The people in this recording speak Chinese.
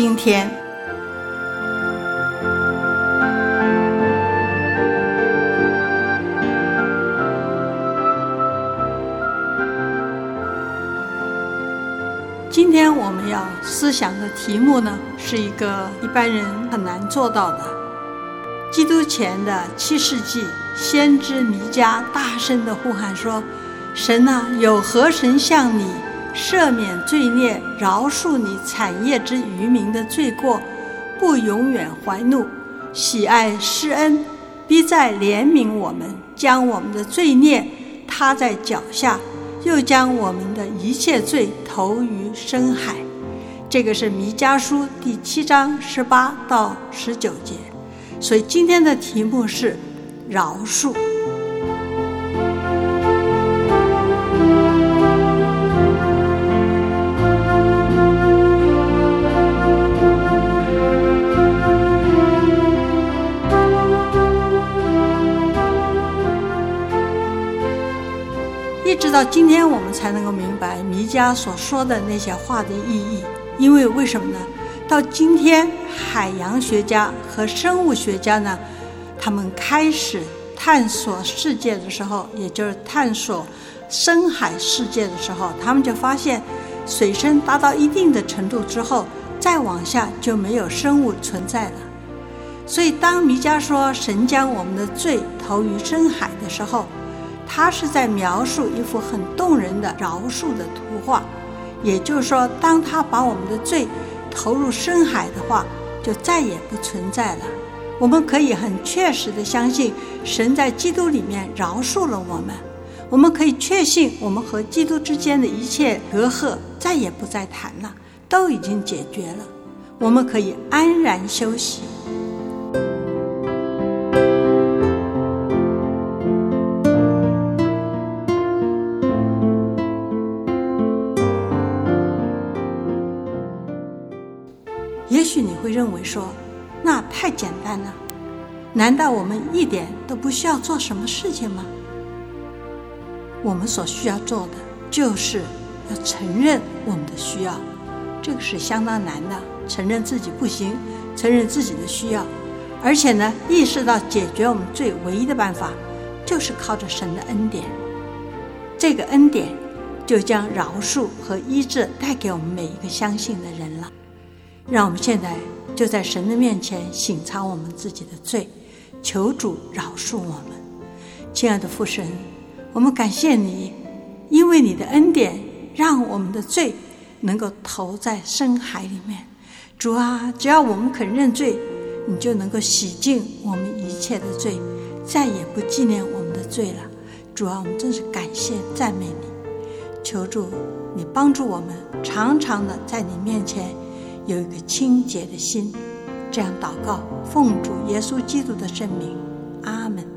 今天。今天我们要思想的题目呢，是一个一般人很难做到的。基督前的7世纪，先知弥迦大声地呼喊说：神啊，有何神向你赦免罪孽，饶恕你产业之渔民的罪过，不永远怀怒，喜爱施恩，必再怜悯我们，将我们的罪孽踏在脚下，又将我们的一切罪投于深海。这个是弥迦书第7章18到19节。所以今天的题目是饶恕。一直到今天我们才能够明白弥迦所说的那些话的意义。因为为什么呢？到今天海洋学家和生物学家呢，他们开始探索世界的时候，也就是探索深海世界的时候，他们就发现水深达到一定的程度之后，再往下就没有生物存在了。所以当弥迦说神将我们的罪投于深海的时候，他是在描述一幅很动人的饶恕的图画。也就是说，当他把我们的罪投入深海的话，就再也不存在了。我们可以很确实的相信，神在基督里面饶恕了我们。我们可以确信，我们和基督之间的一切隔阂再也不再谈了，都已经解决了。我们可以安然休息。也许你会认为说，那太简单了，难道我们一点都不需要做什么事情吗？我们所需要做的就是要承认我们的需要，这个是相当难的，承认自己不行，承认自己的需要，而且呢，意识到解决我们罪唯一的办法就是靠着神的恩典。这个恩典就将饶恕和医治带给我们每一个相信的人了。让我们现在就在神的面前省察我们自己的罪，求主饶恕我们。亲爱的父神，我们感谢你，因为你的恩典让我们的罪能够投在深海里面。主啊，只要我们肯认罪，你就能够洗净我们一切的罪，再也不纪念我们的罪了。主啊，我们真是感谢赞美你。求主你帮助我们常常的在你面前有一个清洁的心。这样祷告，奉主耶稣基督的圣名，阿们。